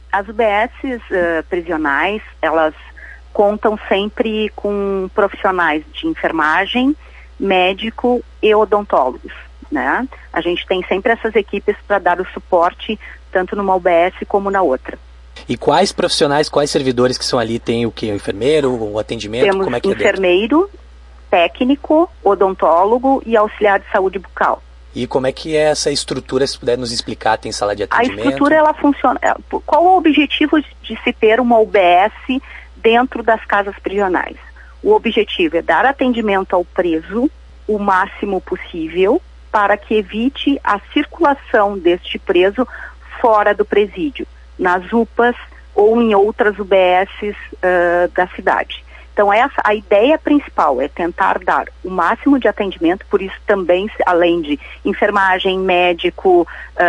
As UBSs prisionais, elas contam sempre com profissionais de enfermagem, médico e odontólogos, né? A gente tem sempre essas equipes para dar o suporte tanto numa UBS como na outra. E quais profissionais, quais servidores que são ali? Tem o que? O enfermeiro, o atendimento? Temos como é que enfermeiro, técnico, odontólogo e auxiliar de saúde bucal. E como é que é essa estrutura, se puder nos explicar? Tem sala de atendimento? A estrutura, ela funciona... Qual o objetivo de se ter uma UBS dentro das casas prisionais? O objetivo é dar atendimento ao preso o máximo possível para que evite a circulação deste preso fora do presídio, nas UPAs ou em outras UBSs da cidade. Então, a ideia principal é tentar dar o máximo de atendimento, por isso também, além de enfermagem, médico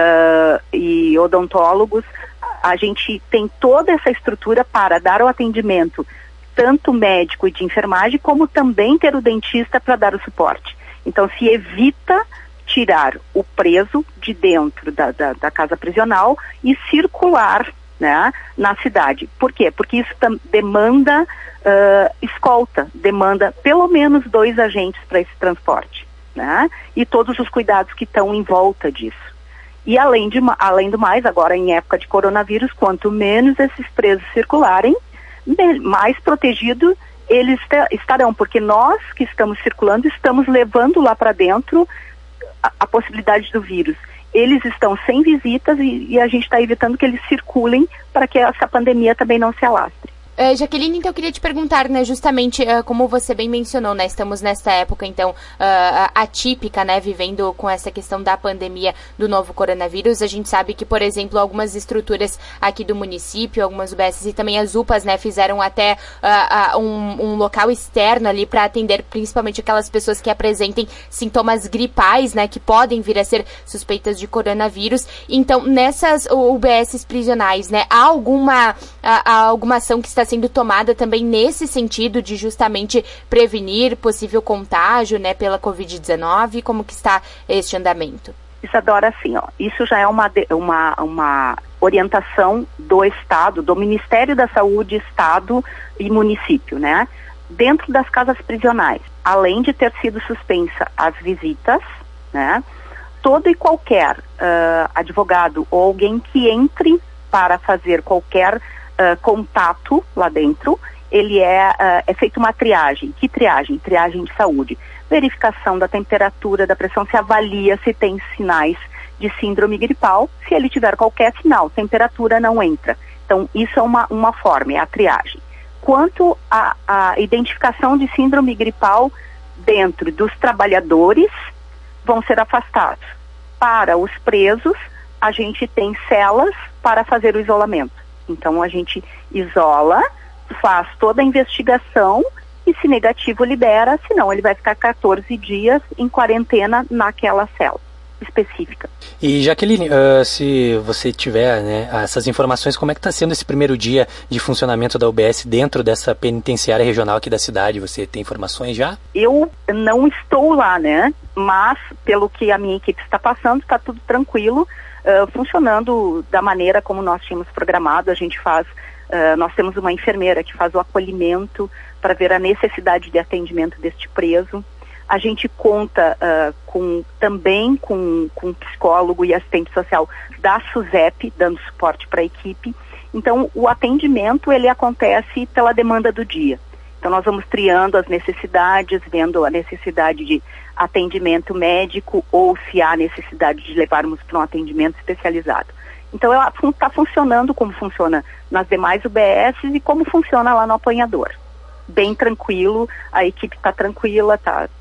e odontólogos, a gente tem toda essa estrutura para dar o atendimento, tanto médico e de enfermagem, como também ter o dentista para dar o suporte. Então, se evita tirar o preso de dentro da casa prisional e circular, né, na cidade. Por quê? Porque isso demanda escolta, demanda pelo menos 2 agentes para esse transporte, né? E todos os cuidados que estão em volta disso. E além do mais, agora em época de coronavírus, quanto menos esses presos circularem, mais protegidos eles estarão, porque nós que estamos circulando estamos levando lá para dentro a possibilidade do vírus. Eles estão sem visitas e a gente está evitando que eles circulem para que essa pandemia também não se alastre. Jaqueline, então eu queria te perguntar, né, justamente como você bem mencionou, né, estamos nesta época, então, atípica, né, vivendo com essa questão da pandemia do novo coronavírus. A gente sabe que, por exemplo, algumas estruturas aqui do município, algumas UBSs e também as UPAs, né, fizeram até um local externo ali para atender principalmente aquelas pessoas que apresentem sintomas gripais, né, que podem vir a ser suspeitas de coronavírus. Então, nessas UBSs prisionais, né, há alguma ação que está sendo tomada também nesse sentido de justamente prevenir possível contágio, né, pela Covid-19? Como que está este andamento? Isadora, assim, isso já é uma orientação do Estado, do Ministério da Saúde, Estado e município, né? Dentro das casas prisionais, além de ter sido suspensa as visitas, né? Todo e qualquer advogado ou alguém que entre para fazer qualquer contato lá dentro, ele é feita uma triagem. Que triagem? Triagem de saúde. Verificação da temperatura, da pressão, se avalia se tem sinais de síndrome gripal. Se ele tiver qualquer sinal, temperatura não entra. Então, isso é uma forma, é a triagem. Quanto à identificação de síndrome gripal dentro dos trabalhadores, vão ser afastados. Para os presos, a gente tem celas para fazer o isolamento. Então, a gente isola, faz toda a investigação e, se negativo, libera. Senão, ele vai ficar 14 dias em quarentena naquela cela específica. E, Jaqueline, se você tiver, né, essas informações, como é que está sendo esse primeiro dia de funcionamento da UBS dentro dessa penitenciária regional aqui da cidade? Você tem informações já? Eu não estou lá, né? Mas, pelo que a minha equipe está passando, está tudo tranquilo. Funcionando da maneira como nós tínhamos programado. A gente nós temos uma enfermeira que faz o acolhimento para ver a necessidade de atendimento deste preso. A gente conta também com psicólogo e assistente social da SUSEP, dando suporte para a equipe. Então, o atendimento, ele acontece pela demanda do dia. Então, nós vamos triando as necessidades, vendo a necessidade de atendimento médico ou se há necessidade de levarmos para um atendimento especializado. Então, ela está funcionando como funciona nas demais UBSs e como funciona lá no apanhador. Bem tranquilo, a equipe está tranquila,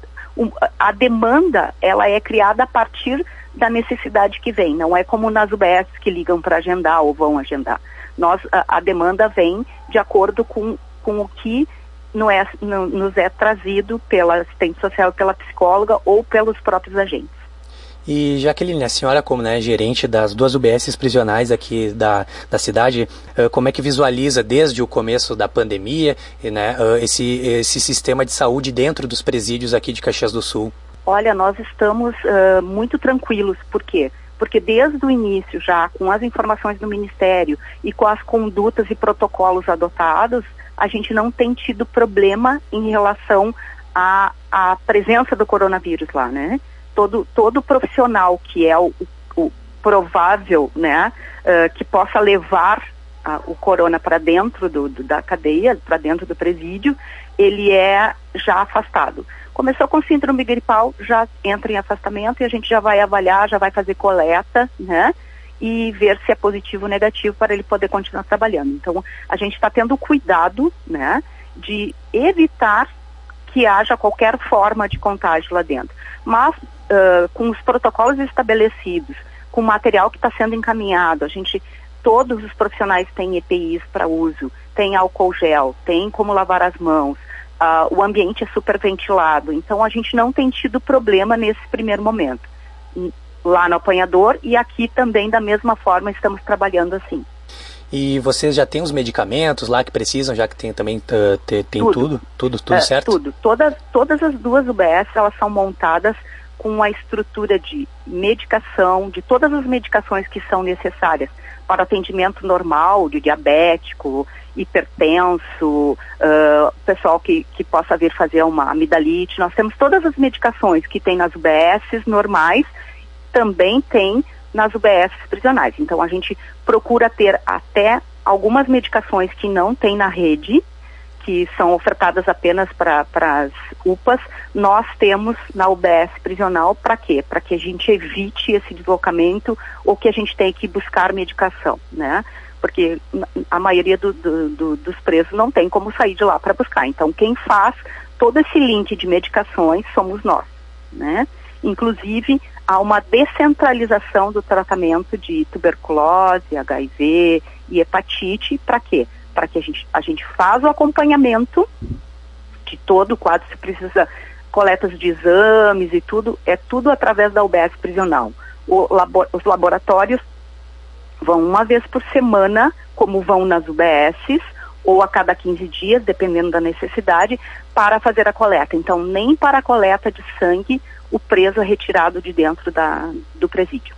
a demanda, ela é criada a partir da necessidade que vem. Não é como nas UBSs que ligam para agendar ou vão agendar. A demanda vem de acordo com o que nos é trazido pela assistente social, pela psicóloga ou pelos próprios agentes. E, Jaqueline, a senhora, como, né, gerente das 2 UBSs prisionais aqui da cidade, como é que visualiza desde o começo da pandemia, né, esse sistema de saúde dentro dos presídios aqui de Caxias do Sul? Olha, nós estamos muito tranquilos. Por quê? porque desde o início, já com as informações do Ministério e com as condutas e protocolos adotados, a gente não tem tido problema em relação à presença do coronavírus lá, né? Todo profissional que é o provável, né, que possa levar o corona para dentro da cadeia, para dentro do presídio, ele é já afastado. Começou com síndrome gripal, já entra em afastamento e a gente já vai avaliar, já vai fazer coleta, né? E ver se é positivo ou negativo para ele poder continuar trabalhando. Então, a gente está tendo cuidado, né, de evitar que haja qualquer forma de contágio lá dentro. Mas, com os protocolos estabelecidos, com o material que está sendo encaminhado, todos os profissionais têm EPIs para uso, tem álcool gel, tem como lavar as mãos, o ambiente é super ventilado, então a gente não tem tido problema nesse primeiro momento. Lá no apanhador e aqui também da mesma forma estamos trabalhando assim. E vocês já têm os medicamentos lá que precisam, já que tem também tem tudo certo? Tudo. Todas as duas UBS, elas são montadas com a estrutura de medicação, de todas as medicações que são necessárias para atendimento normal, de diabético, hipertenso, pessoal que possa vir fazer uma amidalite. Nós temos todas as medicações que tem nas UBSs normais, também tem nas UBSs prisionais. Então a gente procura ter até algumas medicações que não tem na rede, que são ofertadas apenas para as UPAs, nós temos na UBS prisional. Para quê? Para que a gente evite esse deslocamento ou que a gente tenha que buscar medicação, né? Porque a maioria dos presos não tem como sair de lá para buscar. Então, quem faz todo esse link de medicações somos nós, né? Inclusive, há uma descentralização do tratamento de tuberculose, HIV e hepatite. Para quê? Para que a gente faz o acompanhamento de todo o quadro, se precisa coletas de exames e tudo, é tudo através da UBS prisional. Os laboratórios vão uma vez por semana, como vão nas UBSs, ou a cada 15 dias, dependendo da necessidade, para fazer a coleta. Então, nem para a coleta de sangue o preso é retirado de dentro do presídio.